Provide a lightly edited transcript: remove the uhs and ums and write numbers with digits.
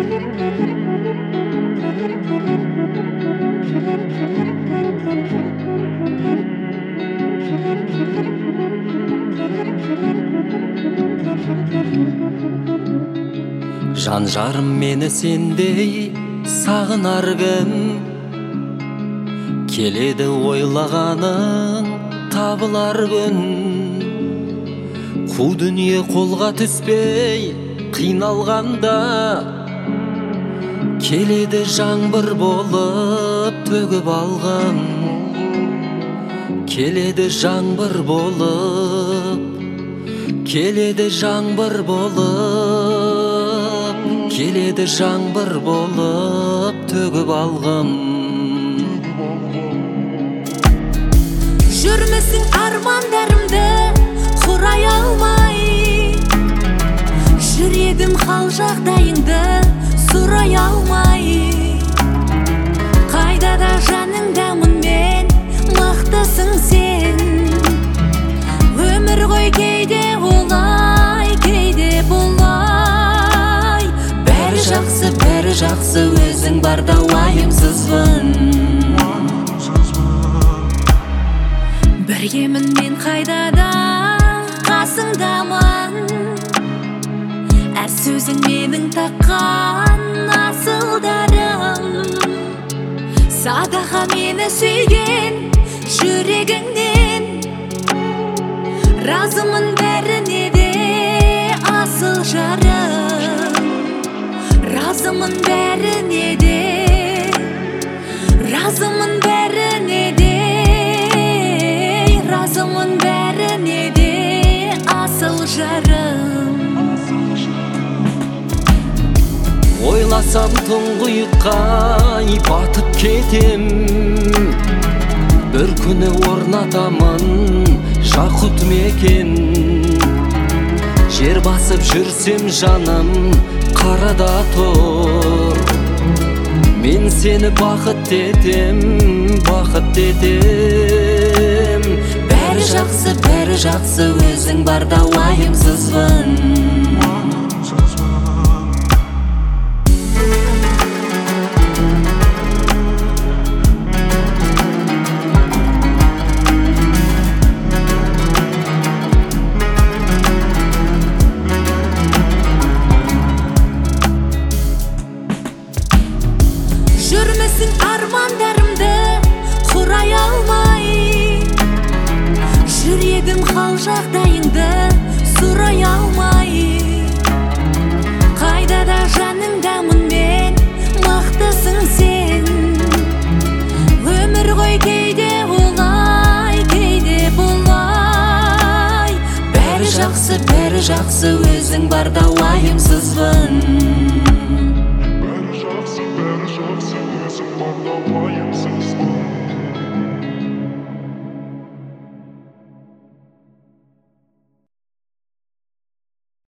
Жан жарым мені сендей сағынар кім? Келеді ойлағаның табылар күн. Қу дүние қолға түспей қиналғанда, келеді жаңбыр болып төгіп алғым. Келеді жаңбыр болып, келеді жаңбыр болып, келеді жаңбыр болып төгіп алғым. Жүрмісің армандарымды құрай алмай, жүредім хал жағдайыңды сұрай алмай. Қайда да жаныңдамын мен, мықтысың сен. Өмір ғой кейде олай, кейде болай. Бәрі жақсы, өзің барда уайымсызбын. Біргемін мен қайда да қасыңдамын. Әр сөзің менің таққан асылдарым. Садаға мені сүйген жүрегіңнен, разымын бәріне де асыл жарым. Разымын бәріне де, разымын бәріне де, разымын бәріне де асыл жарым. Ойласам тұңғиыққа батып кетем, бір күні орнатамын жақұт мекен. Жер басып жүрсем жаным қарада тұр, мен сені бақыт етем, бақыт етем. Бәрі жақсы, өзің барда уайымсызбын. Жүрмісің армандарымды құрай алмай, жүредім хал жағдайыңды сұрай алмай. Қайда да жаныңдамын мен, мықтысың сен. Өмір ғой кейде олай, кейде болай. Бәрі жақсы, өзің барда уайымсызбын. Бәрі жақсы, өзің барда уайымсызбын.